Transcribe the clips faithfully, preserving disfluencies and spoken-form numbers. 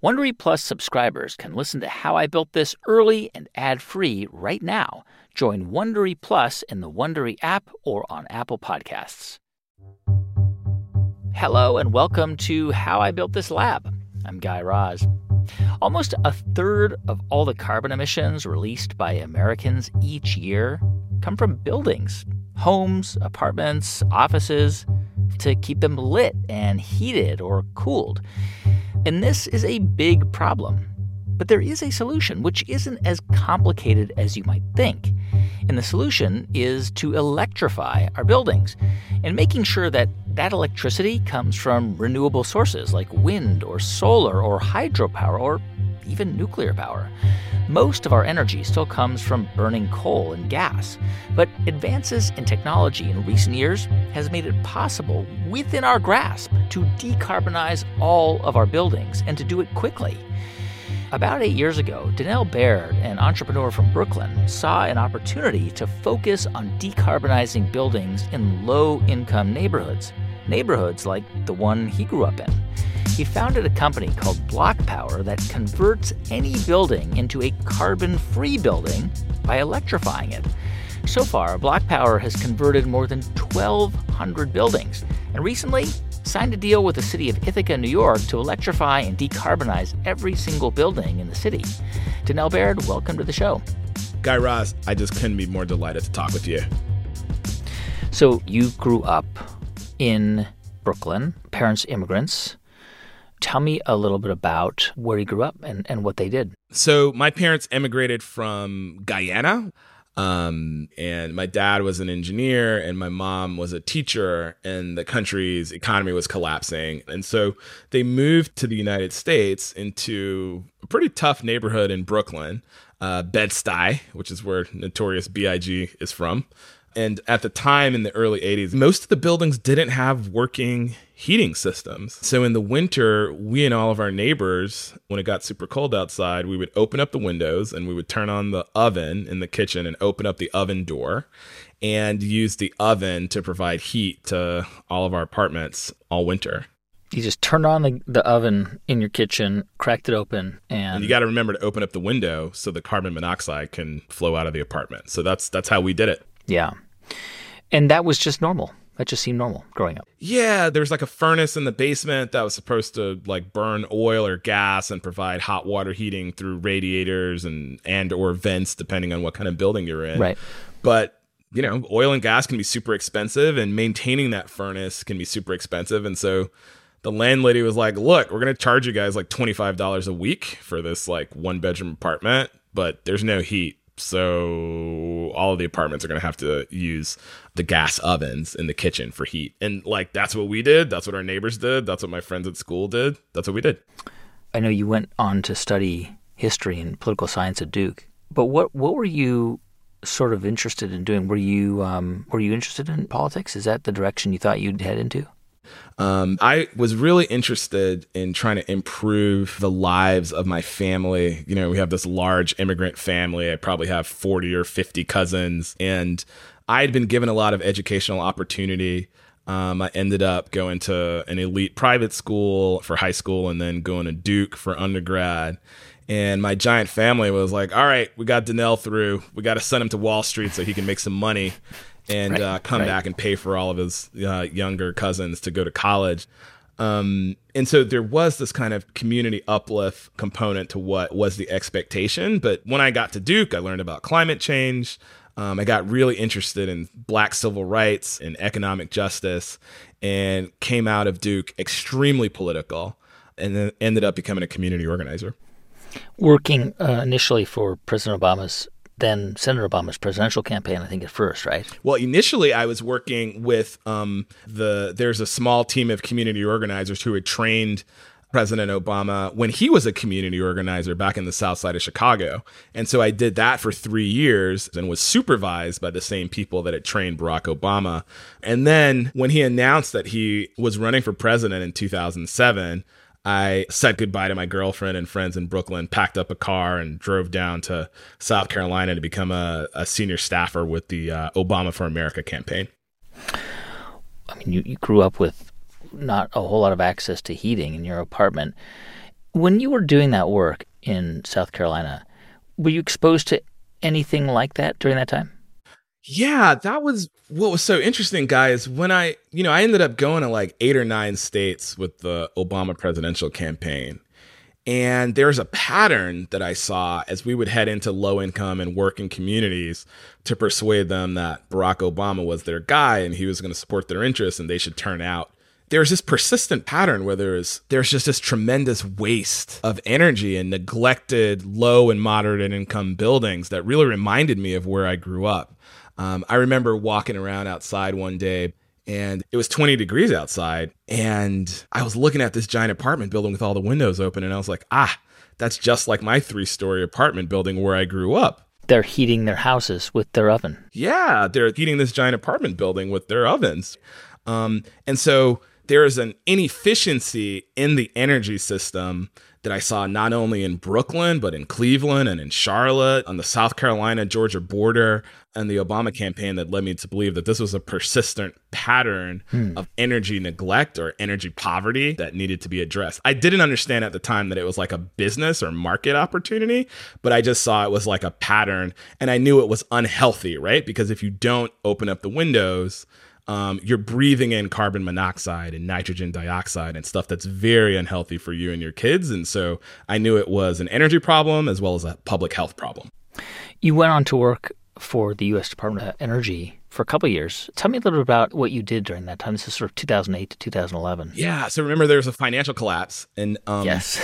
Wondery Plus subscribers can listen to How I Built This early and ad-free right now. Join Wondery Plus in the Wondery app or on Apple Podcasts. Hello and welcome to How I Built This Lab. I'm Guy Raz. Almost a third of all the carbon emissions released by Americans each year come from buildings, homes, apartments, offices, to keep them lit and heated or cooled. And this is a big problem. But there is a solution, which isn't as complicated as you might think. And the solution is to electrify our buildings and making sure that that electricity comes from renewable sources like wind or solar or hydropower or even nuclear power. Most of our energy still comes from burning coal and gas, but advances in technology in recent years has made it possible within our grasp to decarbonize all of our buildings and to do it quickly. About eight years ago, Danelle Baird, an entrepreneur from Brooklyn, saw an opportunity to focus on decarbonizing buildings in low-income neighborhoods, neighborhoods like the one he grew up in. He founded a company called BlockPower that converts any building into a carbon-free building by electrifying it. So far, BlockPower has converted more than twelve hundred buildings, and recently signed a deal with the city of Ithaca, New York, to electrify and decarbonize every single building in the city. Danelle Baird, welcome to the show. Guy Raz, I just couldn't be more delighted to talk with you. So you grew up in Brooklyn, parents immigrants. Tell me a little bit about where you grew up and, and what they did. So my parents immigrated from Guyana. Um, and my dad was an engineer and my mom was a teacher, and the country's economy was collapsing. And so they moved to the United States into a pretty tough neighborhood in Brooklyn, uh, Bed-Stuy, which is where Notorious B I G is from. And at the time in the early eighties, most of the buildings didn't have working heating systems. So in the winter, we and all of our neighbors, when it got super cold outside, we would open up the windows and we would turn on the oven in the kitchen and open up the oven door and use the oven to provide heat to all of our apartments all winter. You just turned on the, the oven in your kitchen, cracked it open, and... And you got to remember to open up the window so the carbon monoxide can flow out of the apartment. So that's that's how we did it. Yeah. And that was just normal. That just seemed normal growing up. Yeah, there's like a furnace in the basement that was supposed to like burn oil or gas and provide hot water heating through radiators and and or vents, depending on what kind of building you're in. Right. But, you know, oil and gas can be super expensive, and maintaining that furnace can be super expensive. And so the landlady was like, look, we're going to charge you guys like twenty-five dollars a week for this like one bedroom apartment, but there's no heat. So all of the apartments are going to have to use the gas ovens in the kitchen for heat. And like, that's what we did. That's what our neighbors did. That's what my friends at school did. That's what we did. I know you went on to study history and political science at Duke, but what, what were you sort of interested in doing? Were you, um, were you interested in politics? Is that the direction you thought you'd head into? Um, I was really interested in trying to improve the lives of my family. You know, we have this large immigrant family. I probably have forty or fifty cousins, and I had been given a lot of educational opportunity. Um, I ended up going to an elite private school for high school and then going to Duke for undergrad. And my giant family was like, all right, we got Danelle through. We got to send him to Wall Street so he can make some money and right, uh, come right. back and pay for all of his uh, younger cousins to go to college. Um, and so there was this kind of community uplift component to what was the expectation. But when I got to Duke, I learned about climate change. Um, I got really interested in Black civil rights and economic justice, and came out of Duke extremely political, and then ended up becoming a community organizer. Working uh, initially for President Obama's then Senator Obama's presidential campaign, I think, at first, right? Well, initially I was working with um, the, there's a small team of community organizers who had trained President Obama when he was a community organizer back in the south side of Chicago. And so I did that for three years and was supervised by the same people that had trained Barack Obama. And then when he announced that he was running for president in two thousand seven, I said goodbye to my girlfriend and friends in Brooklyn, packed up a car, and drove down to South Carolina to become a, a senior staffer with the uh, Obama for America campaign. I mean, you, you grew up with not a whole lot of access to heating in your apartment. When you were doing that work in South Carolina, were you exposed to anything like that during that time? Yeah, that was what was so interesting, guys. When I, you know, I ended up going to like eight or nine states with the Obama presidential campaign. And there's a pattern that I saw as we would head into low income and working communities to persuade them that Barack Obama was their guy and he was going to support their interests and they should turn out. There's this persistent pattern where there's there's just this tremendous waste of energy and neglected low and moderate income buildings that really reminded me of where I grew up. Um, I remember walking around outside one day and it was twenty degrees outside. And I was looking at this giant apartment building with all the windows open. And I was like, ah, that's just like my three story apartment building where I grew up. They're heating their houses with their oven. Yeah, they're heating this giant apartment building with their ovens. Um, and so there is an inefficiency in the energy system that I saw not only in Brooklyn, but in Cleveland and in Charlotte, on the South Carolina-Georgia border, and the Obama campaign that led me to believe that this was a persistent pattern hmm. of energy neglect or energy poverty that needed to be addressed. I didn't understand at the time that it was like a business or market opportunity, but I just saw it was like a pattern, and I knew it was unhealthy, right? Because if you don't open up the windows, Um, you're breathing in carbon monoxide and nitrogen dioxide and stuff that's very unhealthy for you and your kids. And so I knew it was an energy problem as well as a public health problem. You went on to work for the U S Department of Energy for a couple of years. Tell me a little bit about what you did during that time. This is sort of two thousand eight to two thousand eleven. Yeah. So remember, there was a financial collapse. And um, yes.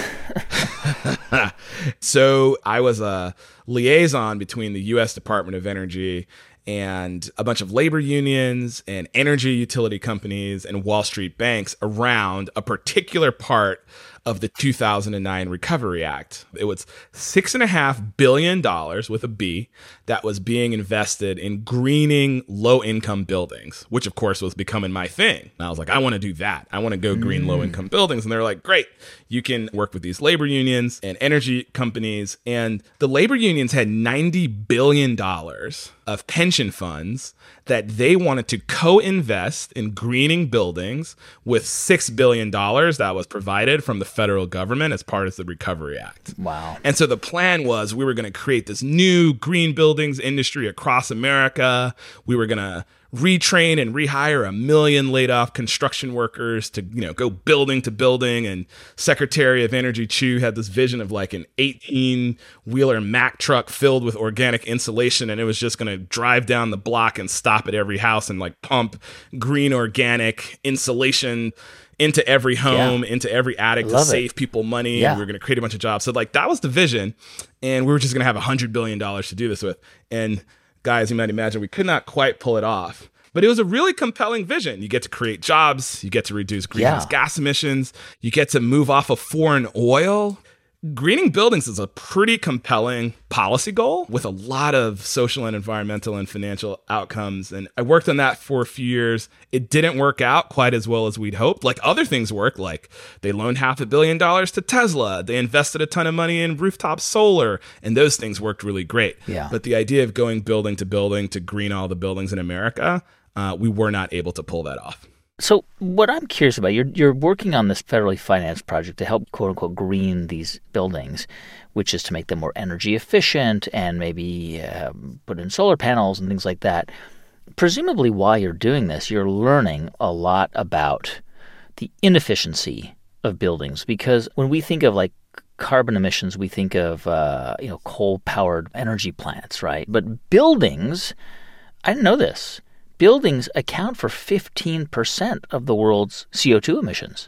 So I was a liaison between the U S Department of Energy and a bunch of labor unions and energy utility companies and Wall Street banks around a particular part of the two thousand nine Recovery Act. It was six and a half billion dollars with a B that was being invested in greening low income buildings, which of course was becoming my thing. And I was like, I want to do that. I want to go green mm. low income buildings. And they're like, great, you can work with these labor unions and energy companies. And the labor unions had ninety billion dollars of pension funds that they wanted to co-invest in greening buildings with six billion dollars that was provided from the federal government as part of the Recovery Act. Wow. And so the plan was we were going to create this new green buildings industry across America. We were going to retrain and rehire a million laid off construction workers to, you know, go building to building. And Secretary of Energy Chu had this vision of like an eighteen wheeler Mack truck filled with organic insulation. And it was just going to drive down the block and stop at every house and like pump green organic insulation into every home, yeah. into every attic to save it. people money. Yeah. And we were going to create a bunch of jobs. So like that was the vision. And we were just going to have one hundred billion dollars to do this with. And guys, you might imagine we could not quite pull it off. But it was a really compelling vision. You get to create jobs. You get to reduce greenhouse yeah. gas emissions. You get to move off of foreign oil. Greening buildings is a pretty compelling policy goal with a lot of social and environmental and financial outcomes. And I worked on that for a few years. It didn't work out quite as well as we'd hoped. Like other things worked, like they loaned half a billion dollars to Tesla. They invested a ton of money in rooftop solar, and those things worked really great. Yeah. But the idea of going building to building to green all the buildings in America, uh, we were not able to pull that off. So what I'm curious about, you're you're working on this federally financed project to help, quote unquote, green these buildings, which is to make them more energy efficient and maybe uh, put in solar panels and things like that. Presumably while you're doing this, you're learning a lot about the inefficiency of buildings, because when we think of like carbon emissions, we think of uh, you know coal-powered energy plants, right? But buildings, I didn't know this. Buildings account for fifteen percent of the world's C O two emissions.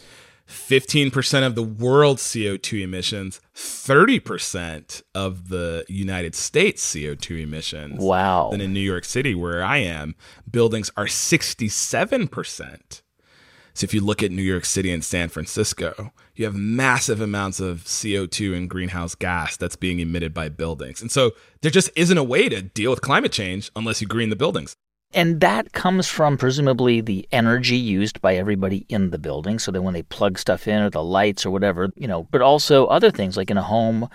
fifteen percent of the world's C O two emissions, thirty percent of the United States C O two emissions. Wow. Then in New York City, where I am, buildings are sixty-seven percent. So if you look at New York City and San Francisco, you have massive amounts of C O two and greenhouse gas that's being emitted by buildings. And so there just isn't a way to deal with climate change unless you green the buildings. And that comes from presumably the energy used by everybody in the building. So that when they plug stuff in or the lights or whatever, you know, but also other things like in a home,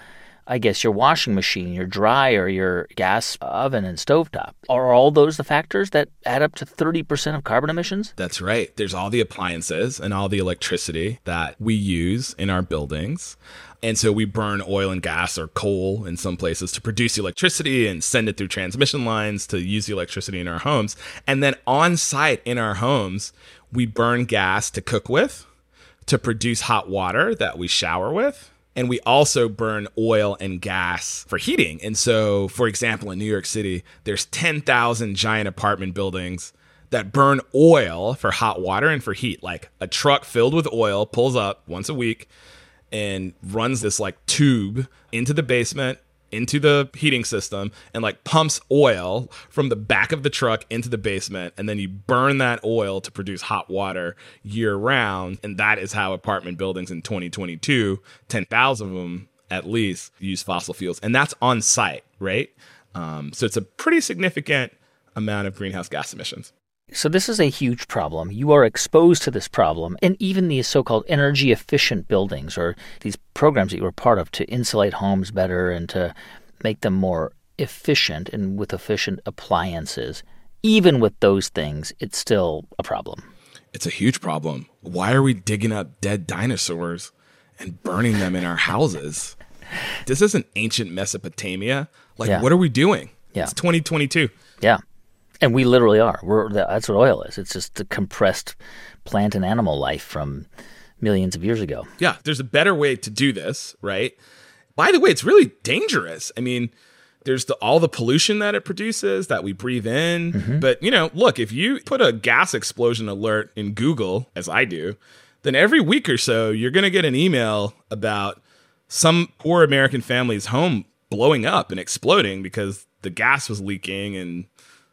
I guess, your washing machine, your dryer, your gas oven and stovetop. Are all those the factors that add up to thirty percent of carbon emissions? That's right. There's all the appliances and all the electricity that we use in our buildings. And so we burn oil and gas or coal in some places to produce electricity and send it through transmission lines to use the electricity in our homes. And then on site in our homes, we burn gas to cook with, to produce hot water that we shower with. And we also burn oil and gas for heating. And so, for example, in New York City, there's ten thousand giant apartment buildings that burn oil for hot water and for heat. Like a truck filled with oil pulls up once a week and runs this like tube into the basement, into the heating system, and like pumps oil from the back of the truck into the basement. And then you burn that oil to produce hot water year round. And that is how apartment buildings in twenty twenty-two, ten thousand of them at least, use fossil fuels. And that's on site, right? Um, so it's a pretty significant amount of greenhouse gas emissions. So this is a huge problem. You are exposed to this problem. And even these so-called energy efficient buildings, or these programs that you were part of to insulate homes better and to make them more efficient and with efficient appliances, even with those things, it's still a problem. It's a huge problem. Why are we digging up dead dinosaurs and burning them in our houses? This isn't ancient Mesopotamia. Like, yeah. What are we doing? Yeah. It's twenty twenty-two. Yeah. And we literally are. We're, that's what oil is. It's just the compressed plant and animal life from millions of years ago. Yeah, there's a better way to do this, right? By the way, it's really dangerous. I mean, there's the, all the pollution that it produces that we breathe in. Mm-hmm. But, you know, look, if you put a gas explosion alert in Google, as I do, then every week or so, you're going to get an email about some poor American family's home blowing up and exploding because the gas was leaking and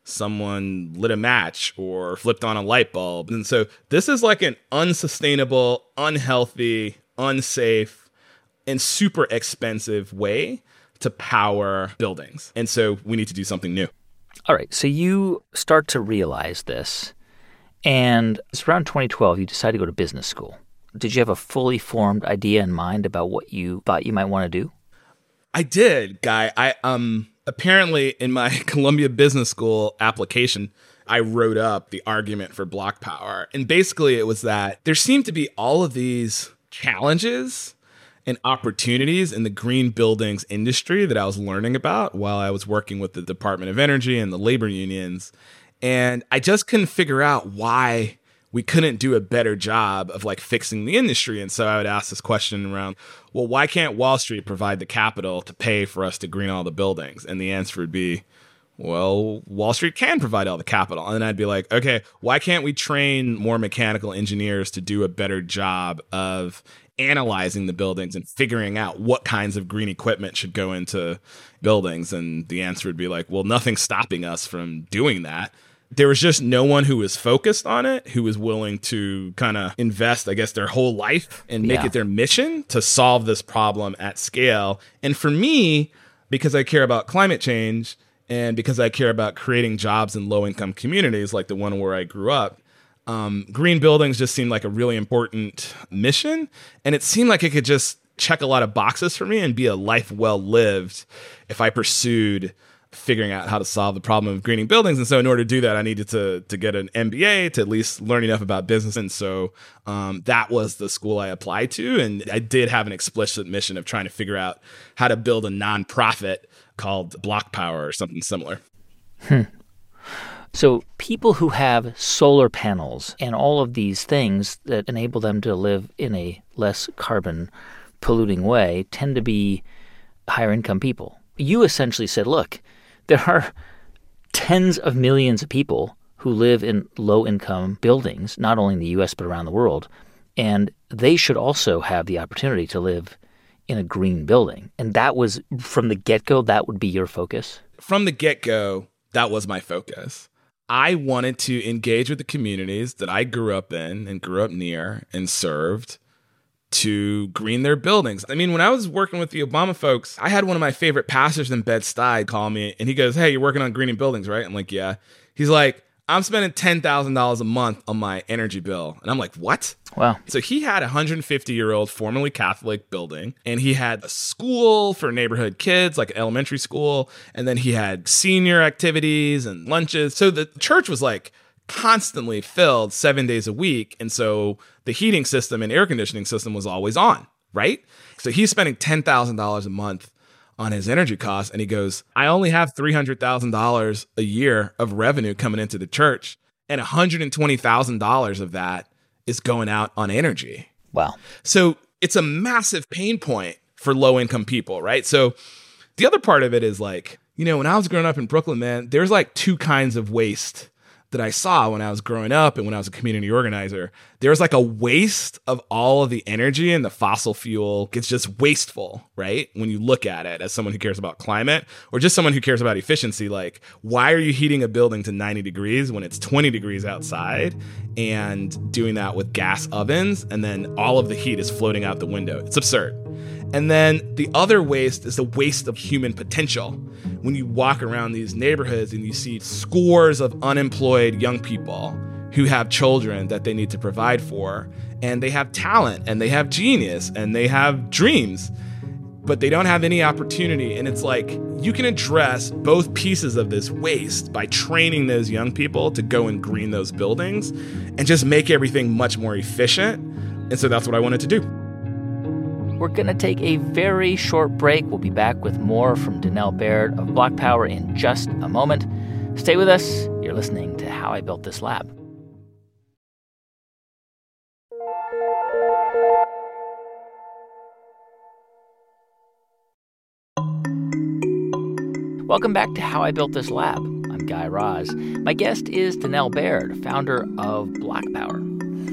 someone lit a match or flipped on a light bulb. And so this is like an unsustainable, unhealthy, unsafe, and super expensive way to power buildings. And so we need to do something new. All right. So you start to realize this. And it's around twenty twelve, you decide to go to business school. Did you have a fully formed idea in mind about what you thought you might want to do? I did, Guy. I um apparently in my Columbia Business School application, I wrote up the argument for block power. And basically it was that there seemed to be all of these challenges and opportunities in the green buildings industry that I was learning about while I was working with the Department of Energy and the labor unions. And I just couldn't figure out why we couldn't do a better job of like fixing the industry. And so I would ask this question around, well, why can't Wall Street provide the capital to pay for us to green all the buildings? And the answer would be, well, Wall Street can provide all the capital. And then I'd be like, okay, why can't we train more mechanical engineers to do a better job of analyzing the buildings and figuring out what kinds of green equipment should go into buildings? And the answer would be like, well, nothing's stopping us from doing that. There was just no one who was focused on it, who was willing to kind of invest, I guess, their whole life and make yeah. it their mission to solve this problem at scale. And for me, because I care about climate change and because I care about creating jobs in low-income communities like the one where I grew up, um, green buildings just seemed like a really important mission. And it seemed like it could just check a lot of boxes for me and be a life well lived if I pursued figuring out how to solve the problem of greening buildings. And so in order to do that, I needed to to get an M B A to at least learn enough about business. And so um, that was the school I applied to. And I did have an explicit mission of trying to figure out how to build a nonprofit called Block Power or something similar. Hmm. So people who have solar panels and all of these things that enable them to live in a less carbon polluting way tend to be higher income people. You essentially said, look, there are tens of millions of people who live in low-income buildings, not only in the U S but around the world, and they should also have the opportunity to live in a green building. And that was, from the get-go, that would be your focus? From the get-go, that was my focus. I wanted to engage with the communities that I grew up in and grew up near and served to green their buildings. I mean, when I was working with the Obama folks, I had one of my favorite pastors in Bed-Stuy call me and he goes, hey, you're working on greening buildings, right? I'm like, yeah. He's like, I'm spending ten thousand dollars a month on my energy bill. And I'm like, what? Wow. So he had a one hundred fifty year old formerly Catholic building, and he had a school for neighborhood kids, like elementary school. And then he had senior activities and lunches. So the church was like constantly filled seven days a week. And so the heating system and air conditioning system was always on, right? So he's spending ten thousand dollars a month on his energy costs. And he goes, I only have three hundred thousand dollars a year of revenue coming into the church. And one hundred twenty thousand dollars of that is going out on energy. Wow. So it's a massive pain point for low income people, right? So the other part of it is like, you know, when I was growing up in Brooklyn, man, there's like two kinds of waste that I saw when I was growing up and when I was a community organizer. There's like a waste of all of the energy, and the fossil fuel gets just wasteful, right? When you look at it as someone who cares about climate or just someone who cares about efficiency, like, why are you heating a building to ninety degrees when it's twenty degrees outside and doing that with gas ovens, and then all of the heat is floating out the window? It's absurd. And then the other waste is the waste of human potential. When you walk around these neighborhoods and you see scores of unemployed young people who have children that they need to provide for, and they have talent and they have genius and they have dreams, but they don't have any opportunity. And it's like, you can address both pieces of this waste by training those young people to go and green those buildings and just make everything much more efficient. And so that's what I wanted to do. We're going to take a very short break. We'll be back with more from Danell Baird of Block Power in just a moment. Stay with us. You're listening to How I Built This Lab. Welcome back to How I Built This Lab. I'm Guy Raz. My guest is Danell Baird, founder of Block Power.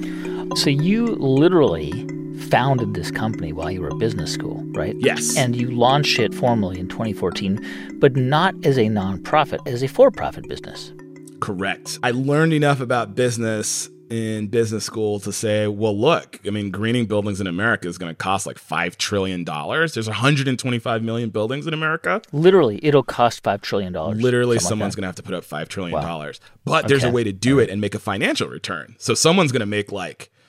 So you literally founded this company while you were at business school, right? Yes. And you launched it formally in twenty fourteen, but not as a nonprofit, as a for-profit business. Correct. I learned enough about business in business school to say, well, look, I mean, greening buildings in America is going to cost like five trillion dollars. There's one hundred twenty-five million buildings in America. Literally, it'll cost five trillion dollars. Literally, someone's like going to have to put up five trillion dollars. Wow. But okay. There's a way to do it and make a financial return. So someone's going to make like zero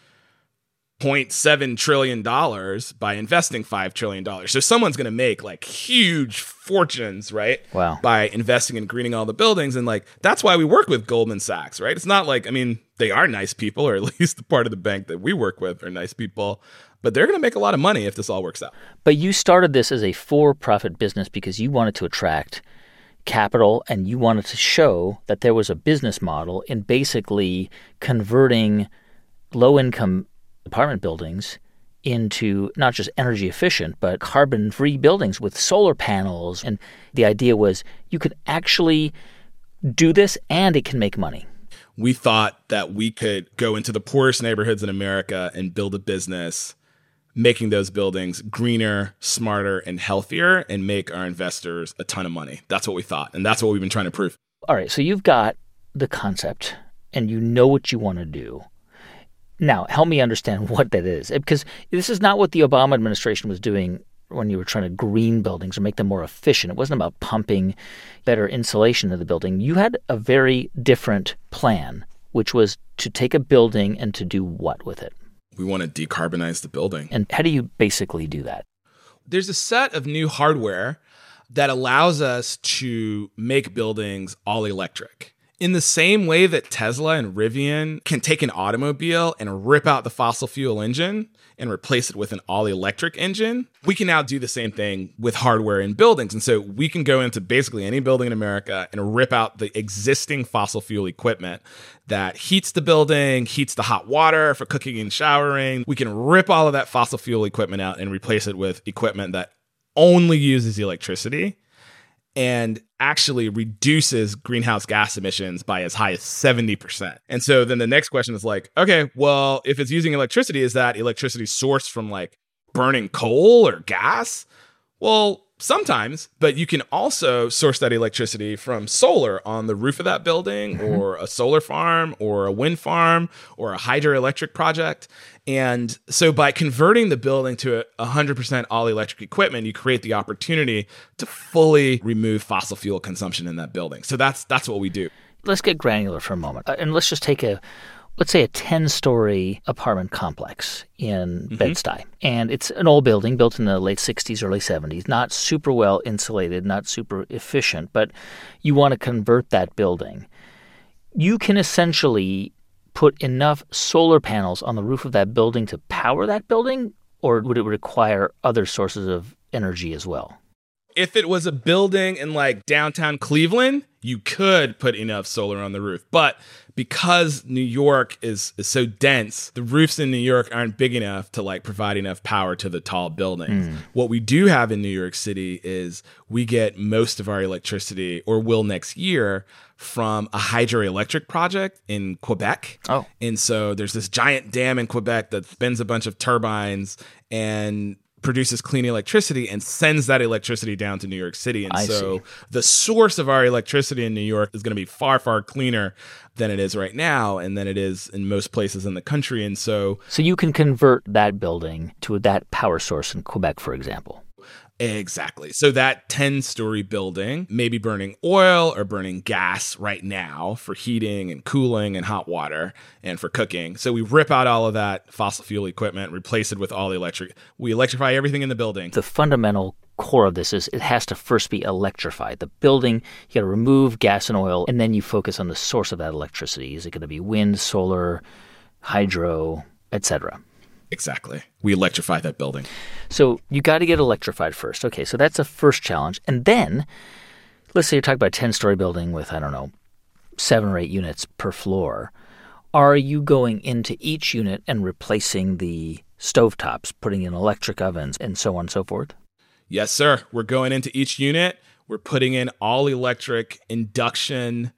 point seven trillion dollars by investing five trillion dollars. So someone's going to make like huge fortunes, right? Wow. By investing in greening all the buildings. And like, that's why we work with Goldman Sachs, right? It's not like, I mean, they are nice people, or at least the part of the bank that we work with are nice people, but they're going to make a lot of money if this all works out. But you started this as a for-profit business because you wanted to attract capital and you wanted to show that there was a business model in basically converting low-income apartment buildings into not just energy efficient, but carbon-free buildings with solar panels. And the idea was you could actually do this and it can make money. We thought that we could go into the poorest neighborhoods in America and build a business making those buildings greener, smarter, and healthier, and make our investors a ton of money. That's what we thought. And that's what we've been trying to prove. All right. So you've got the concept and you know what you want to do. Now, help me understand what that is, because this is not what the Obama administration was doing when you were trying to green buildings or make them more efficient. It wasn't about pumping better insulation in the building. You had a very different plan, which was to take a building and to do what with it? We want to decarbonize the building. And how do you basically do that? There's a set of new hardware that allows us to make buildings all electric. In the same way that Tesla and Rivian can take an automobile and rip out the fossil fuel engine and replace it with an all-electric engine, we can now do the same thing with hardware in buildings. And so we can go into basically any building in America and rip out the existing fossil fuel equipment that heats the building, heats the hot water for cooking and showering. We can rip all of that fossil fuel equipment out and replace it with equipment that only uses electricity and actually reduces greenhouse gas emissions by as high as seventy percent. And so then the next question is like, okay, well, if it's using electricity, is that electricity sourced from like burning coal or gas? Well, sometimes, but you can also source that electricity from solar on the roof of that building, mm-hmm. or a solar farm or a wind farm or a hydroelectric project. And so by converting the building to a one hundred percent all-electric equipment, you create the opportunity to fully remove fossil fuel consumption in that building. So that's that's what we do. let's get granular for a moment. Uh, and let's just take a, let's say a ten-story apartment complex in mm-hmm. Bed-Stuy. And it's an old building built in the late sixties, early seventies, not super well insulated, not super efficient, but you want to convert that building. You can essentially put enough solar panels on the roof of that building to power that building, or would it require other sources of energy as well? If it was a building in like downtown Cleveland, you could put enough solar on the roof. But because New York is, is so dense, the roofs in New York aren't big enough to like provide enough power to the tall buildings. Mm. What we do have in New York City is we get most of our electricity, or will next year, from a hydroelectric project in Quebec. Oh. And so there's this giant dam in Quebec that spins a bunch of turbines and produces clean electricity and sends that electricity down to New York City. And I so see. The source of our electricity in New York is going to be far, far cleaner than it is right now and than it is in most places in the country. And so... So you can convert that building to that power source in Quebec, for example. Exactly. So that ten-story building may be burning oil or burning gas right now for heating and cooling and hot water and for cooking. So we rip out all of that fossil fuel equipment, replace it with all the electric. We electrify everything in the building. The fundamental core of this is it has to first be electrified. The building, you got to remove gas and oil, and then you focus on the source of that electricity. Is it going to be wind, solar, hydro, et cetera? Exactly. We electrify that building. So you got to get electrified first. Okay, so that's a first challenge. And then, let's say you're talking about a ten-story building with, I don't know, seven or eight units per floor. Are you going into each unit and replacing the stovetops, putting in electric ovens, and so on and so forth? Yes, sir. We're going into each unit. We're putting in all-electric induction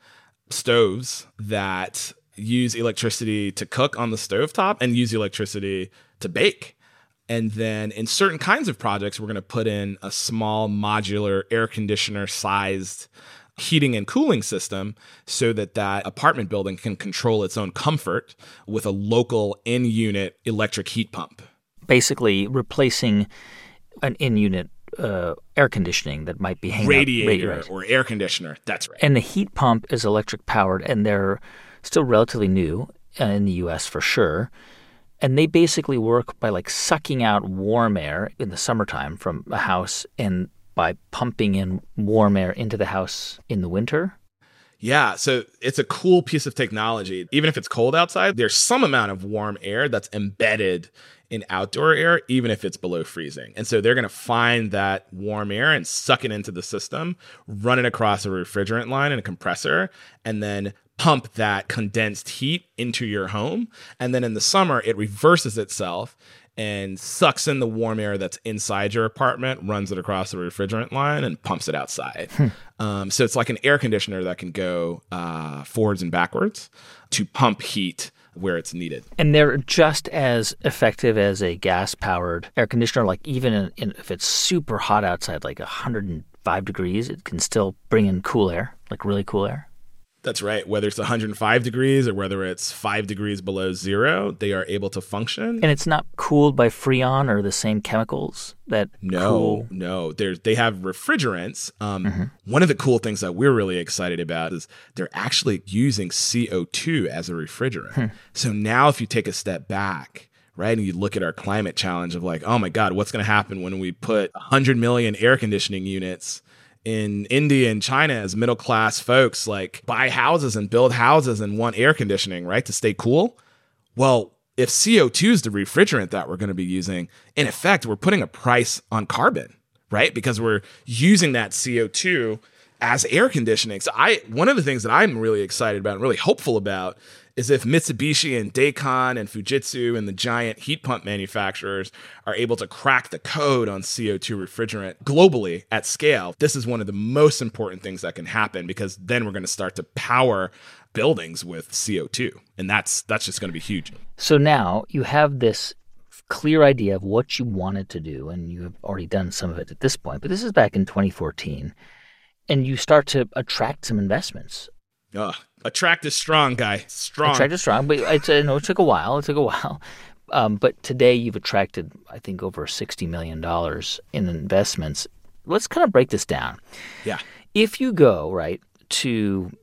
stoves that use electricity to cook on the stovetop and use electricity to bake. And then in certain kinds of projects, we're going to put in a small modular air conditioner sized heating and cooling system so that that apartment building can control its own comfort with a local in-unit electric heat pump. Basically replacing an in-unit uh, air conditioning that might be hanging radiator out, radiator or air conditioner. That's right. And the heat pump is electric powered, and they're still relatively new uh, in the U S for sure. And they basically work by like sucking out warm air in the summertime from a house and by pumping in warm air into the house in the winter. Yeah, so it's a cool piece of technology. Even if it's cold outside, there's some amount of warm air that's embedded in outdoor air, even if it's below freezing. And so they're going to find that warm air and suck it into the system, run it across a refrigerant line and a compressor, and then pump that condensed heat into your home. And then in the summer, it reverses itself and sucks in the warm air that's inside your apartment, runs it across the refrigerant line, and pumps it outside. Hmm. Um, so it's like an air conditioner that can go uh, forwards and backwards to pump heat where it's needed. And they're just as effective as a gas-powered air conditioner. Like even in, in, if it's super hot outside, like one hundred five degrees, it can still bring in cool air, like really cool air. That's right. Whether it's one hundred five degrees or whether it's five degrees below zero, they are able to function. And it's not cooled by Freon or the same chemicals that no, cool? No, no. They have refrigerants. Um, mm-hmm. One of the cool things that we're really excited about is they're actually using C O two as a refrigerant. Hmm. So now if you take a step back, right, and you look at our climate challenge of like, oh my God, what's going to happen when we put one hundred million air conditioning units in India and China as middle class folks like buy houses and build houses and want air conditioning, right, to stay cool? Well, if C O two is the refrigerant that we're going to be using, in effect, we're putting a price on carbon, right? Because we're using that C O two as air conditioning. So I, one of the things that I'm really excited about and really hopeful about is if Mitsubishi and Daycon and Fujitsu and the giant heat pump manufacturers are able to crack the code on C O two refrigerant globally at scale, this is one of the most important things that can happen, because then we're going to start to power buildings with C O two. And that's that's just going to be huge. So now you have this clear idea of what you wanted to do, and you have already done some of it at this point, but this is back in twenty fourteen, and you start to attract some investments. Ugh. Attract is strong, guy. Strong. Attract is strong, but it's, I know it took a while. It took a while. Um, but today you've attracted, I think, over sixty million dollars in investments. Let's kind of break this down. Yeah. If you go, right, to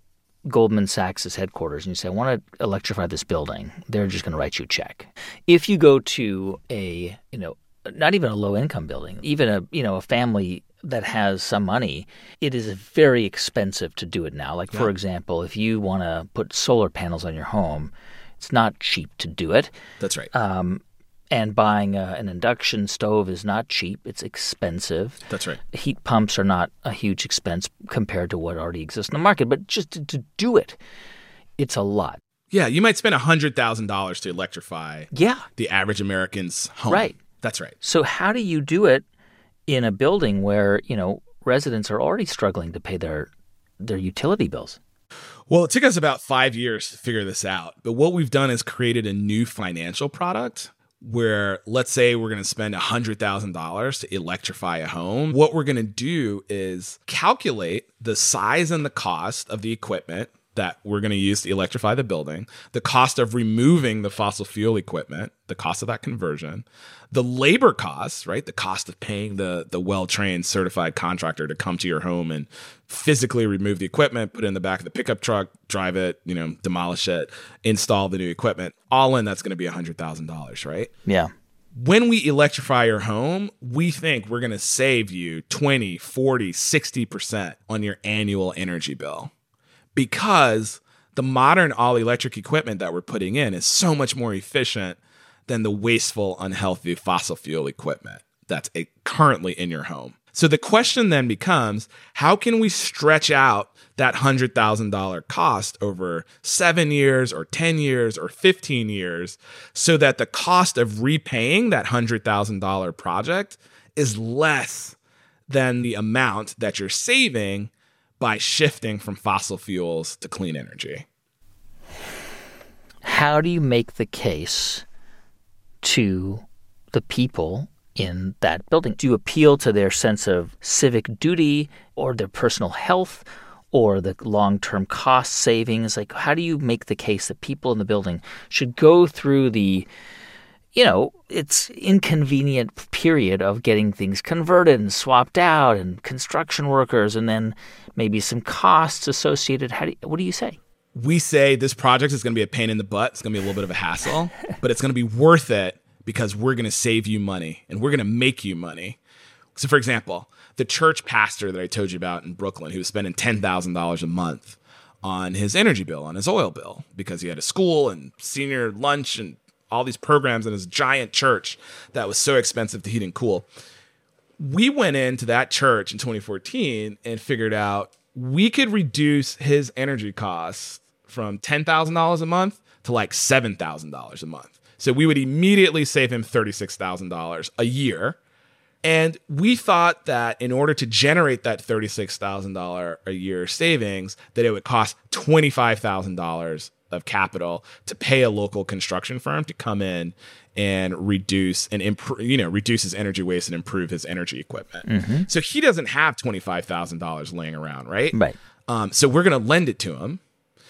Goldman Sachs' headquarters and you say, I want to electrify this building, they're just going to write you a check. If you go to a, you know, not even a low-income building, even a, you know, a family that has some money, it is very expensive to do it now. Like, for yeah. example, if you want to put solar panels on your home, it's not cheap to do it. That's right. Um, and buying a, an induction stove is not cheap. It's expensive. That's right. Heat pumps are not a huge expense compared to what already exists in the market. But just to, to do it, it's a lot. Yeah, you might spend one hundred thousand dollars to electrify yeah. the average American's home. Right. That's right. So how do you do it in a building where, you know, residents are already struggling to pay their their utility bills? Well, it took us about five years to figure this out. But what we've done is created a new financial product where, let's say we're going to spend one hundred thousand dollars to electrify a home. What we're going to do is calculate the size and the cost of the equipment that we're going to use to electrify the building, the cost of removing the fossil fuel equipment, the cost of that conversion, the labor costs, right? The cost of paying the, the well-trained certified contractor to come to your home and physically remove the equipment, put it in the back of the pickup truck, drive it, you know, demolish it, install the new equipment. All in, that's going to be one hundred thousand dollars, right? Yeah. When we electrify your home, we think we're going to save you twenty, forty, sixty percent on your annual energy bill. Because the modern all-electric equipment that we're putting in is so much more efficient than the wasteful, unhealthy fossil fuel equipment that's currently in your home. So the question then becomes, how can we stretch out that one hundred thousand dollars cost over seven years or ten years or fifteen years so that the cost of repaying that one hundred thousand dollars project is less than the amount that you're saving by shifting from fossil fuels to clean energy? How do you make the case to the people in that building? Do you appeal to their sense of civic duty or their personal health or the long-term cost savings? Like, how do you make the case that people in the building should go through the, you know, it's inconvenient period of getting things converted and swapped out and construction workers and then maybe some costs associated? How do you, what do you say? We say this project is going to be a pain in the butt. It's going to be a little bit of a hassle, but it's going to be worth it because we're going to save you money and we're going to make you money. So, for example, the church pastor that I told you about in Brooklyn, who was spending ten thousand dollars a month on his energy bill, on his oil bill, because he had a school and senior lunch and all these programs in his giant church that was so expensive to heat and cool. We went into that church in twenty fourteen and figured out we could reduce his energy costs from ten thousand dollars a month to like seven thousand dollars a month. So we would immediately save him thirty-six thousand dollars a year. And we thought that in order to generate that thirty-six thousand dollars a year savings, that it would cost twenty-five thousand dollars of capital to pay a local construction firm to come in and reduce and improve, you know, reduce his energy waste and improve his energy equipment. Mm-hmm. So he doesn't have twenty-five thousand dollars laying around, right? Right. Um, so we're going to lend it to him.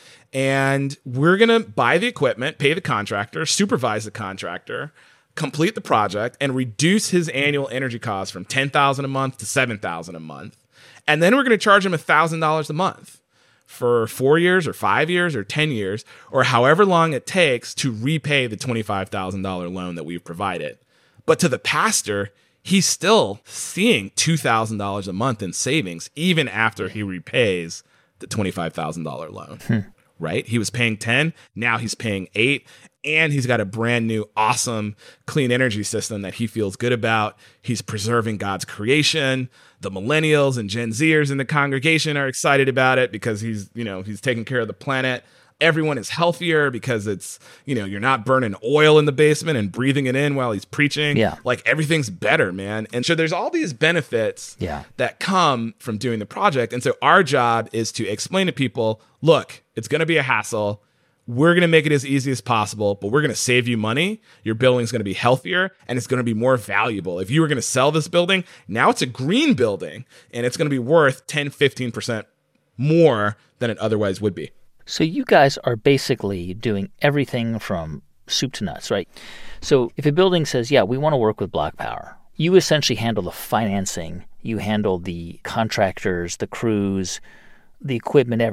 And we're going to buy the equipment, pay the contractor, supervise the contractor, complete the project, and reduce his annual energy costs from ten thousand dollars a month to seven thousand dollars a month. And then we're going to charge him one thousand dollars a month for four years or five years or ten years or however long it takes to repay the twenty-five thousand dollars loan that we've provided. But to the pastor, he's still seeing two thousand dollars a month in savings even after he repays the twenty-five thousand dollars loan. Hmm. Right? He was paying ten, now he's paying eight, and he's got a brand new, awesome, clean energy system that he feels good about. He's preserving God's creation. The millennials and Gen Zers in the congregation are excited about it because he's, you know, he's taking care of the planet. Everyone is healthier because it's, you know, you're not burning oil in the basement and breathing it in while he's preaching. Yeah. Like everything's better, man. And so there's all these benefits yeah. that come from doing the project. And so our job is to explain to people, look, it's going to be a hassle. We're going to make it as easy as possible, but we're going to save you money. Your building's going to be healthier and it's going to be more valuable. If you were going to sell this building, now it's a green building and it's going to be worth ten, fifteen percent more than it otherwise would be. So you guys are basically doing everything from soup to nuts, right? So if a building says, yeah, we want to work with Block Power, you essentially handle the financing, you handle the contractors, the crews, the equipment, everything.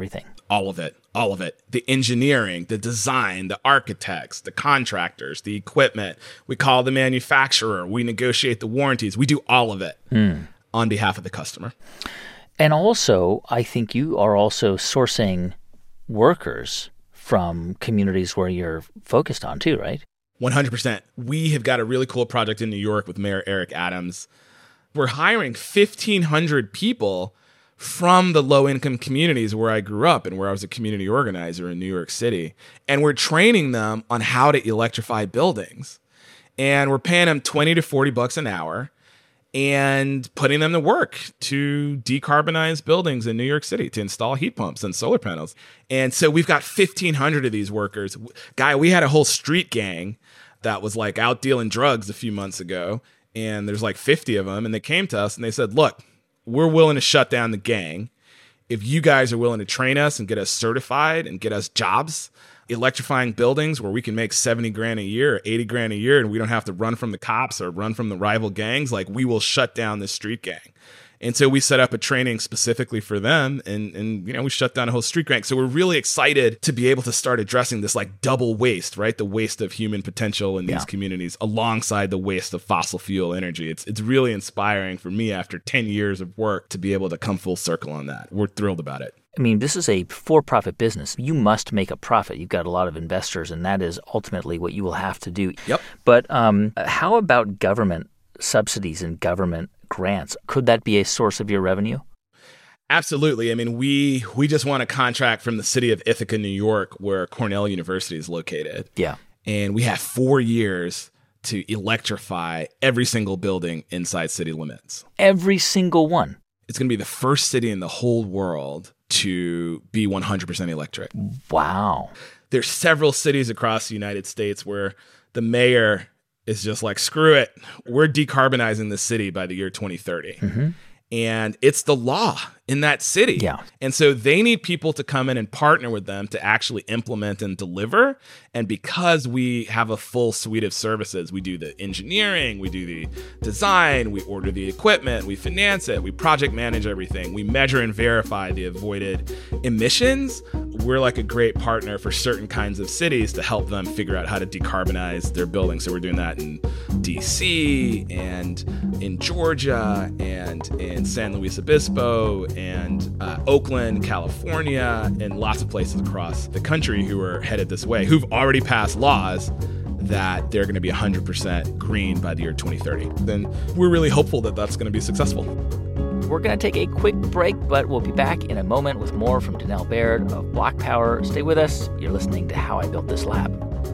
All of it. All of it. The engineering, the design, the architects, the contractors, the equipment. We call the manufacturer. We negotiate the warranties. We do all of it mm. on behalf of the customer. And also, I think you are also sourcing workers from communities where you're focused on too, right? one hundred percent. We have got a really cool project in New York with Mayor Eric Adams. We're hiring fifteen hundred people from the low-income communities where I grew up and where I was a community organizer in New York City. And we're training them on how to electrify buildings. And we're paying them twenty to forty bucks an hour and putting them to work to decarbonize buildings in New York City, to install heat pumps and solar panels. And so we've got fifteen hundred of these workers. Guy, we had a whole street gang that was like out dealing drugs a few months ago. And there's like fifty of them. And they came to us and they said, look, we're willing to shut down the gang if you guys are willing to train us and get us certified and get us jobs, electrifying buildings where we can make seventy grand a year or eighty grand a year and we don't have to run from the cops or run from the rival gangs. Like, we will shut down this street gang. And so we set up a training specifically for them, and, and you know, we shut down a whole street gang. So we're really excited to be able to start addressing this like double waste, right? The waste of human potential in these yeah. communities alongside the waste of fossil fuel energy. It's it's really inspiring for me after ten years of work to be able to come full circle on that. We're thrilled about it. I mean, this is a for-profit business. You must make a profit. You've got a lot of investors, and that is ultimately what you will have to do. Yep. But um, how about government subsidies and government grants? Could that be a source of your revenue? Absolutely. I mean, we we just won a contract from the city of Ithaca, New York, where Cornell University is located. Yeah. And we have four years to electrify every single building inside city limits. Every single one? It's going to be the first city in the whole world to be one hundred percent electric. Wow. There's several cities across the United States where the mayor is just like, screw it. We're decarbonizing the city by the year twenty thirty. Mm-hmm. And it's the law in that city. Yeah. And so they need people to come in and partner with them to actually implement and deliver. And because we have a full suite of services, we do the engineering, we do the design, we order the equipment, we finance it, we project manage everything, we measure and verify the avoided emissions. We're like a great partner for certain kinds of cities to help them figure out how to decarbonize their buildings. So we're doing that in D C and in Georgia and in San Luis Obispo and uh, Oakland, California, and lots of places across the country who are headed this way, who've already passed laws that they're going to be one hundred percent green by the year twenty thirty. Then we're really hopeful that that's going to be successful. We're going to take a quick break, but we'll be back in a moment with more from Danell Baird of Block Power. Stay with us. You're listening to How I Built This Lab.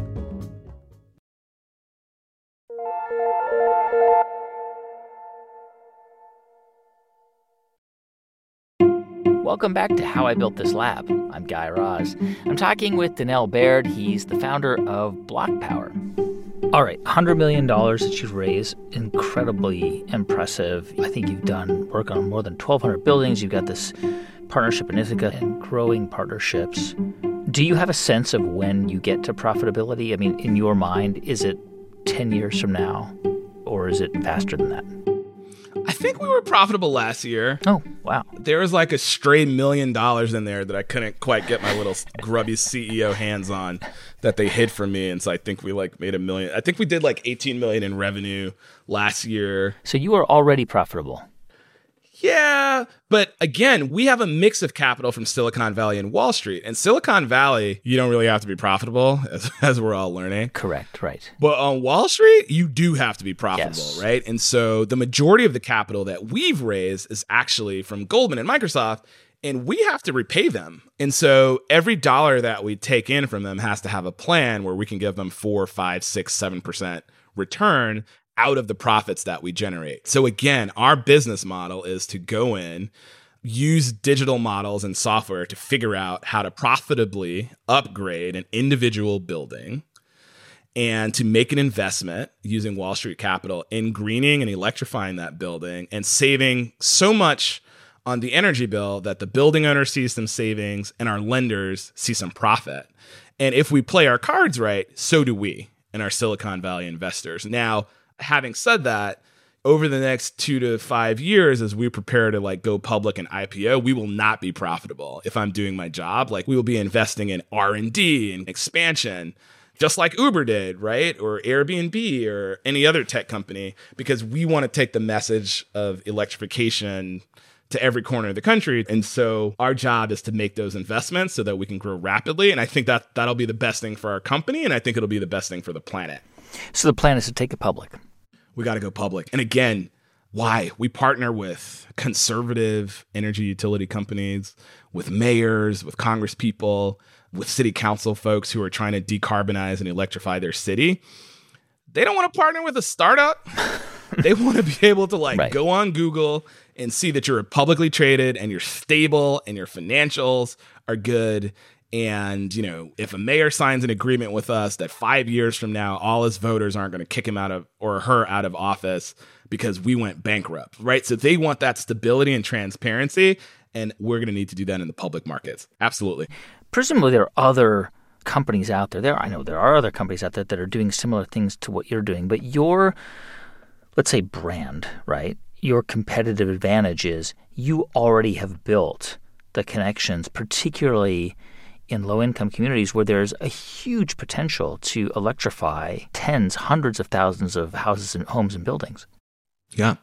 Welcome back to How I Built This Lab. I'm Guy Raz. I'm talking with Danell Baird. He's the founder of Block Power. All right, one hundred million dollars that you've raised, incredibly impressive. I think you've done work on more than twelve hundred buildings. You've got this partnership in Ithaca and growing partnerships. Do you have a sense of when you get to profitability? I mean, in your mind, is it ten years from now, or is it faster than that? I think we were profitable last year. Oh, wow. There was like a stray million dollars in there that I couldn't quite get my little grubby C E O hands on that they hid from me. And so I think we like made a million. I think we did like eighteen million in revenue last year. So you were already profitable. Yeah, but again, we have a mix of capital from Silicon Valley and Wall Street. And Silicon Valley, you don't really have to be profitable, as, as we're all learning. Correct, right. But on Wall Street, you do have to be profitable, yes. right? And so the majority of the capital that we've raised is actually from Goldman and Microsoft, and we have to repay them. And so every dollar that we take in from them has to have a plan where we can give them four, five, six, seven percent return out of the profits that we generate. So again, our business model is to go in, use digital models and software to figure out how to profitably upgrade an individual building and to make an investment using Wall Street capital in greening and electrifying that building and saving so much on the energy bill that the building owner sees some savings and our lenders see some profit. And if we play our cards right, so do we and our Silicon Valley investors. Now, having said that, over the next two to five years, as we prepare to like go public and I P O, we will not be profitable if I'm doing my job. Like we will be investing in R and D and expansion, just like Uber did, right? Or Airbnb or any other tech company, because we want to take the message of electrification to every corner of the country. And so our job is to make those investments so that we can grow rapidly. And I think that that'll be the best thing for our company. And I think it'll be the best thing for the planet. So the plan is to take it public. We got to go public. And again, why? We partner with conservative energy utility companies, with mayors, with Congress people, with city council folks who are trying to decarbonize and electrify their city. They don't want to partner with a startup. They want to be able to like right. go on Google and see that you're publicly traded and you're stable and your financials are good. And, you know, if a mayor signs an agreement with us that five years from now, all his voters aren't going to kick him out of or her out of office because we went bankrupt, right? So they want that stability and transparency. And we're going to need to do that in the public markets. Absolutely. Presumably there are other companies out there. There, I know there are other companies out there that are doing similar things to what you're doing. But your, let's say, brand, right? Your competitive advantage is you already have built the connections, particularly in low-income communities where there's a huge potential to electrify tens, hundreds of thousands of houses and homes and buildings. Yeah.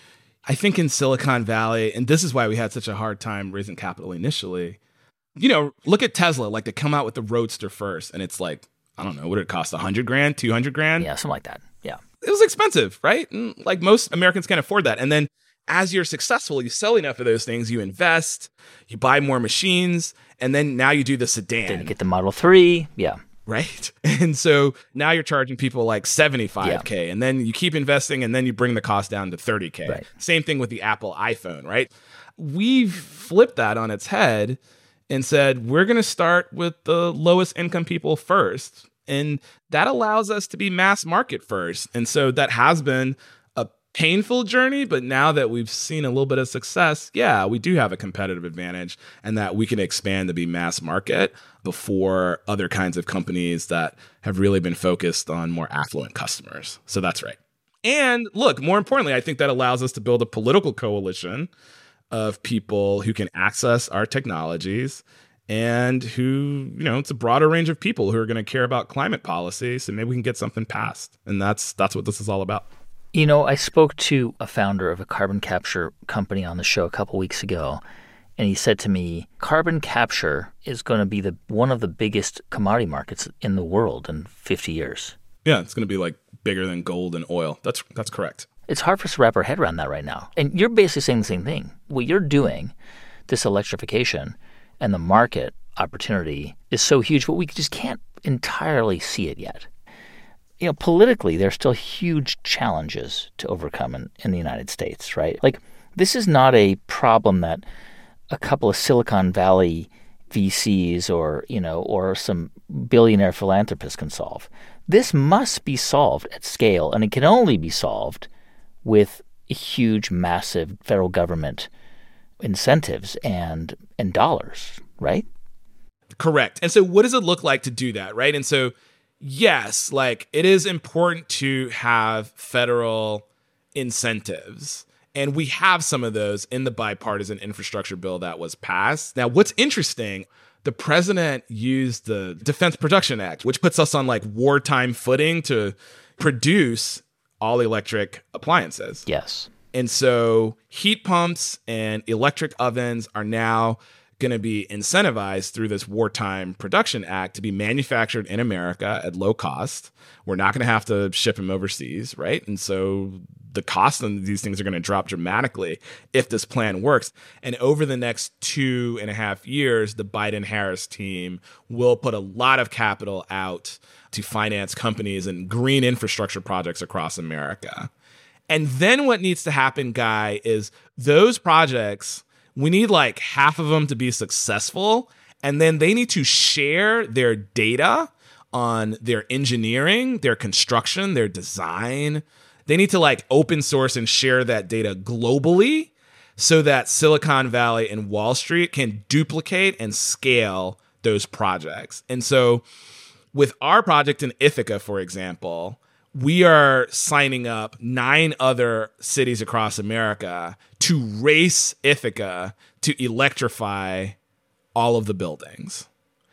I think in Silicon Valley, and this is why we had such a hard time raising capital initially, you know, look at Tesla. Like they come out with the Roadster first, and it's like, I don't know, what did it cost? one hundred grand, two hundred grand? Yeah, something like that. Yeah. It was expensive, right? And like most Americans can't afford that. And then as you're successful, you sell enough of those things, you invest, you buy more machines, and then now you do the sedan. Then you get the Model three. Yeah. Right. And so now you're charging people like seventy-five K, yeah. and then you keep investing, and then you bring the cost down to thirty K. Right. Same thing with the Apple iPhone, right? We've flipped that on its head and said, we're going to start with the lowest income people first. And that allows us to be mass market first. And so that has been a painful journey, but now that we've seen a little bit of success, yeah, we do have a competitive advantage and that we can expand to be mass market before other kinds of companies that have really been focused on more affluent customers. So that's right. And look, more importantly, I think that allows us to build a political coalition of people who can access our technologies and who, you know, it's a broader range of people who are going to care about climate policy. So maybe we can get something passed. And that's that's what this is all about. You know, I spoke to a founder of a carbon capture company on the show a couple weeks ago, and he said to me, carbon capture is going to be the one of the biggest commodity markets in the world in fifty years. Yeah, it's going to be like bigger than gold and oil. That's that's correct. It's hard for us to wrap our head around that right now. And you're basically saying the same thing. What you're doing, this electrification and the market opportunity is so huge, but we just can't entirely see it yet. You know, politically, there's still huge challenges to overcome in, in the United States, right? Like, this is not a problem that a couple of Silicon Valley V Cs or, you know, or some billionaire philanthropists can solve. This must be solved at scale, and it can only be solved with huge, massive federal government incentives and and dollars, right? Correct. And so what does it look like to do that, right? And so, yes, like it is important to have federal incentives. And we have some of those in the bipartisan infrastructure bill that was passed. Now, what's interesting, the president used the Defense Production Act, which puts us on like wartime footing to produce all electric appliances. Yes. And so heat pumps and electric ovens are now going to be incentivized through this Wartime Production Act to be manufactured in America at low cost. We're not going to have to ship them overseas, right? And so the cost of these things are going to drop dramatically if this plan works. And over the next two and a half years, the Biden-Harris team will put a lot of capital out to finance companies and green infrastructure projects across America. And then what needs to happen, Guy, is those projects, we need like half of them to be successful. And then they need to share their data on their engineering, their construction, their design. They need to like open source and share that data globally so that Silicon Valley and Wall Street can duplicate and scale those projects. And so with our project in Ithaca, for example, we are signing up nine other cities across America to race Ithaca to electrify all of the buildings.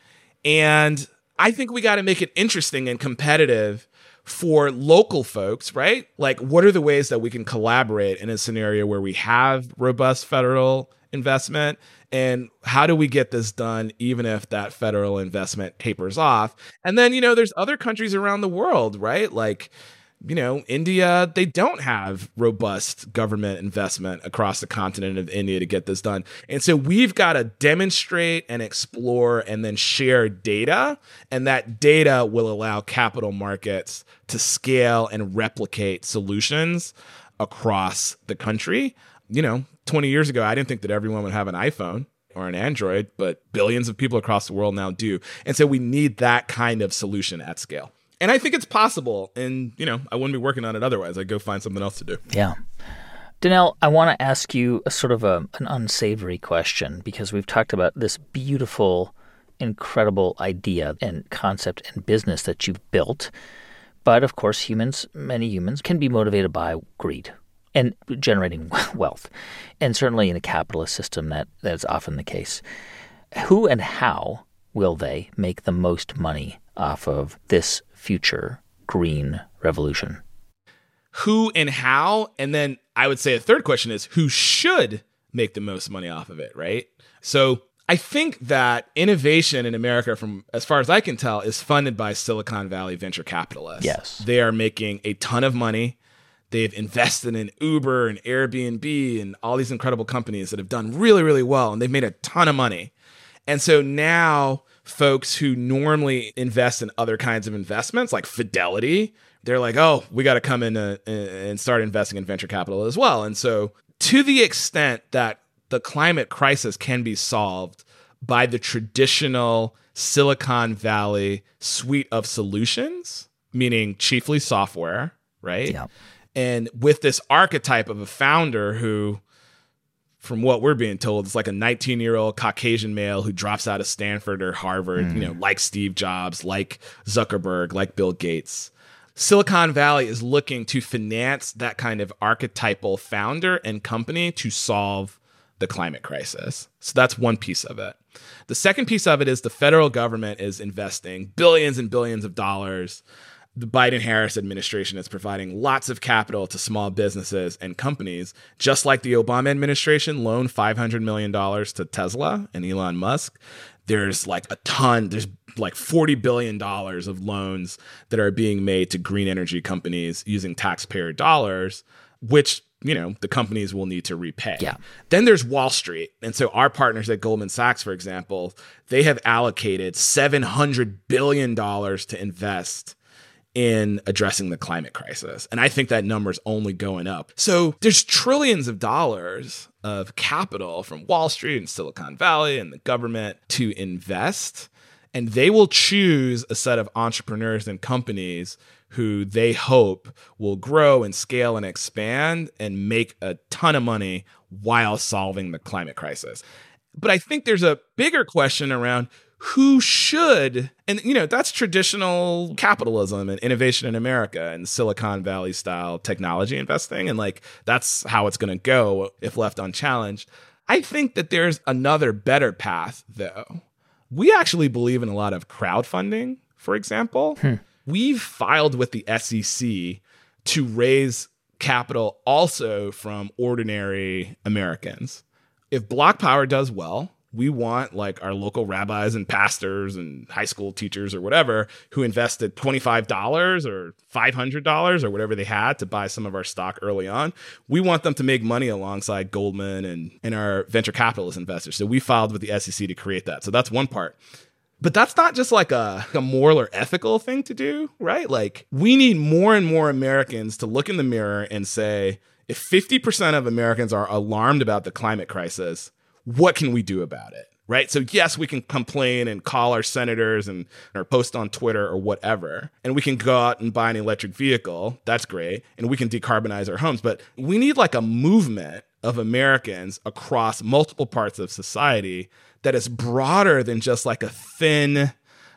And I think we got to make it interesting and competitive for local folks, right? Like, what are the ways that we can collaborate in a scenario where we have robust federal investment? And how do we get this done even if that federal investment tapers off? And then, you know, there's other countries around the world, right? Like, you know, India, they don't have robust government investment across the continent of India to get this done. And so we've got to demonstrate and explore and then share data. And that data will allow capital markets to scale and replicate solutions across the country. You know, twenty years ago, I didn't think that everyone would have an iPhone or an Android, but billions of people across the world now do. And so we need that kind of solution at scale. And I think it's possible. And, you know, I wouldn't be working on it otherwise. I'd go find something else to do. Yeah. Danelle, I want to ask you a sort of a, an unsavory question, because we've talked about this beautiful, incredible idea and concept and business that you've built. But, of course, humans, many humans, can be motivated by greed and generating wealth. And certainly in a capitalist system, that that's often the case. Who and how will they make the most money off of this future green revolution? Who and how? And then I would say a third question is who should make the most money off of it, right? So I think that innovation in America, from as far as I can tell, is funded by Silicon Valley venture capitalists. Yes. They are making a ton of money. They've invested in Uber and Airbnb and all these incredible companies that have done really, really well, and they've made a ton of money. And so now folks who normally invest in other kinds of investments, like Fidelity, they're like, oh, we got to come in a, and start investing in venture capital as well. And so to the extent that the climate crisis can be solved by the traditional Silicon Valley suite of solutions, meaning chiefly software, right? Yeah. And with this archetype of a founder who, from what we're being told, it's like a nineteen-year-old Caucasian male who drops out of Stanford or Harvard, mm. you know, like Steve Jobs, like Zuckerberg, like Bill Gates. Silicon Valley is looking to finance that kind of archetypal founder and company to solve the climate crisis. So that's one piece of it. The second piece of it is the federal government is investing billions and billions of dollars. The Biden-Harris administration is providing lots of capital to small businesses and companies, just like the Obama administration loaned five hundred million dollars to Tesla and Elon Musk. There's like a ton, there's like forty billion dollars of loans that are being made to green energy companies using taxpayer dollars, which, you know, the companies will need to repay. Yeah. Then there's Wall Street. And so our partners at Goldman Sachs, for example, they have allocated seven hundred billion dollars to invest in addressing the climate crisis. And I think that number is only going up. So there's trillions of dollars of capital from Wall Street and Silicon Valley and the government to invest. And they will choose a set of entrepreneurs and companies who they hope will grow and scale and expand and make a ton of money while solving the climate crisis. But I think there's a bigger question around who should, and you know, that's traditional capitalism and innovation in America and Silicon Valley style technology investing. And like, that's how it's going to go if left unchallenged. I think that there's another better path though. We actually believe in a lot of crowdfunding, for example. Hmm. We've filed with the S E C to raise capital also from ordinary Americans. If BlockPower does well, we want like our local rabbis and pastors and high school teachers or whatever who invested twenty-five dollars or five hundred dollars or whatever they had to buy some of our stock early on. We want them to make money alongside Goldman and, and our venture capitalist investors. So we filed with the S E C to create that. So that's one part. But that's not just like a, a moral or ethical thing to do, right? Like we need more and more Americans to look in the mirror and say, if fifty percent of Americans are alarmed about the climate crisis, what can we do about it, right? So yes, we can complain and call our senators and or post on Twitter or whatever, and we can go out and buy an electric vehicle. That's great. And we can decarbonize our homes. But we need like a movement of Americans across multiple parts of society that is broader than just like a thin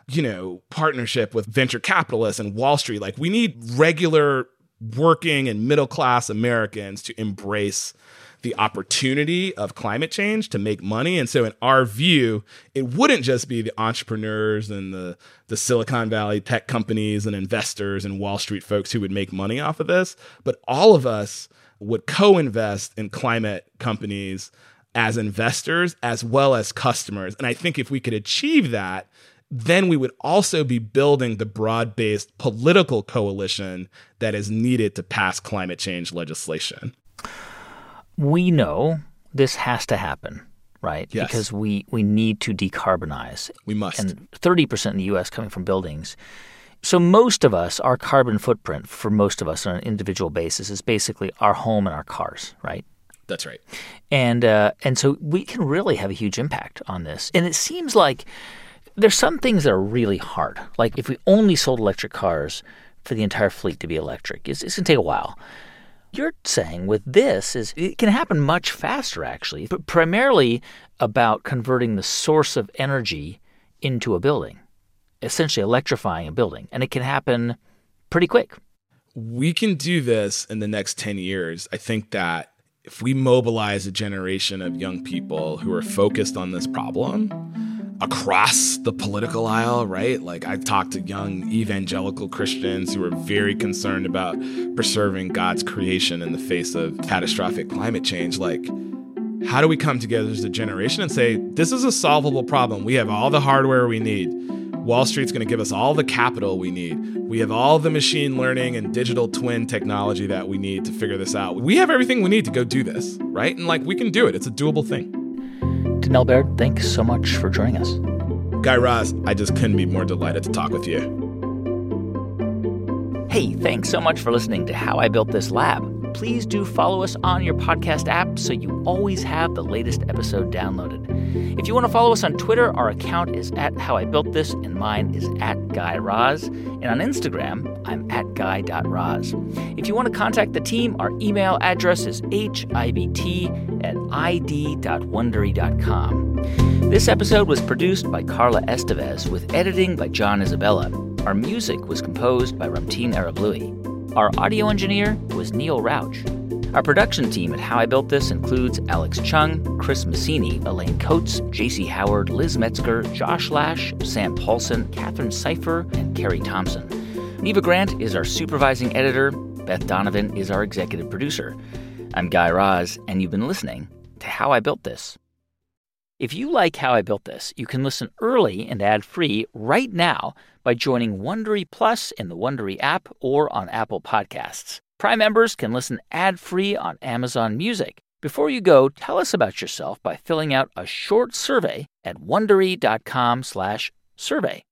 you know, partnership with venture capitalists and Wall Street. Like, we need regular working and middle-class Americans to embrace the opportunity of climate change to make money. And so in our view, it wouldn't just be the entrepreneurs and the, the Silicon Valley tech companies and investors and Wall Street folks who would make money off of this, but all of us would co-invest in climate companies as investors as well as customers. And I think if we could achieve that, then we would also be building the broad-based political coalition that is needed to pass climate change legislation. We know this has to happen, right? Yes. Because we, we need to decarbonize. We must. And thirty percent in the U S coming from buildings. So most of us, our carbon footprint for most of us on an individual basis is basically our home and our cars, right? That's right. And uh, and so we can really have a huge impact on this. And it seems like there's some things that are really hard. Like if we only sold electric cars for the entire fleet to be electric, it's, it's going to take a while. You're saying with this is it can happen much faster, actually, but primarily about converting the source of energy into a building, essentially electrifying a building. And it can happen pretty quick. We can do this in the next ten years. I think that if we mobilize a generation of young people who are focused on this problem across the political aisle, right? Like, I've talked to young evangelical Christians who are very concerned about preserving God's creation in the face of catastrophic climate change. Like, how do we come together as a generation and say, this is a solvable problem? We have all the hardware we need. Wall Street's going to give us all the capital we need. We have all the machine learning and digital twin technology that we need to figure this out. We have everything we need to go do this, right? And like, we can do it. It's a doable thing. Danell Baird, thanks so much for joining us. Guy Raz, I just couldn't be more delighted to talk with you. Hey, thanks so much for listening to How I Built This Lab. Please do follow us on your podcast app so you always have the latest episode downloaded. If you want to follow us on Twitter, our account is at How I Built This, and mine is at Guy Raz. And on Instagram, I'm at guy dot raz. If you want to contact the team, our email address is hibt at id dot wondery dot com. This episode was produced by Carla Estevez with editing by John Isabella. Our music was composed by Ramtin Arablouei. Our audio engineer was Neil Rauch. Our production team at How I Built This includes Alex Chung, Chris Massini, Elaine Coates, J C Howard, Liz Metzger, Josh Lash, Sam Paulson, Catherine Seifer, and Carrie Thompson. Neva Grant is our supervising editor. Beth Donovan is our executive producer. I'm Guy Raz, and you've been listening to How I Built This. If you like How I Built This, you can listen early and ad-free right now by joining Wondery Plus in the Wondery app or on Apple Podcasts. Prime members can listen ad-free on Amazon Music. Before you go, tell us about yourself by filling out a short survey at wondery dot com slash survey.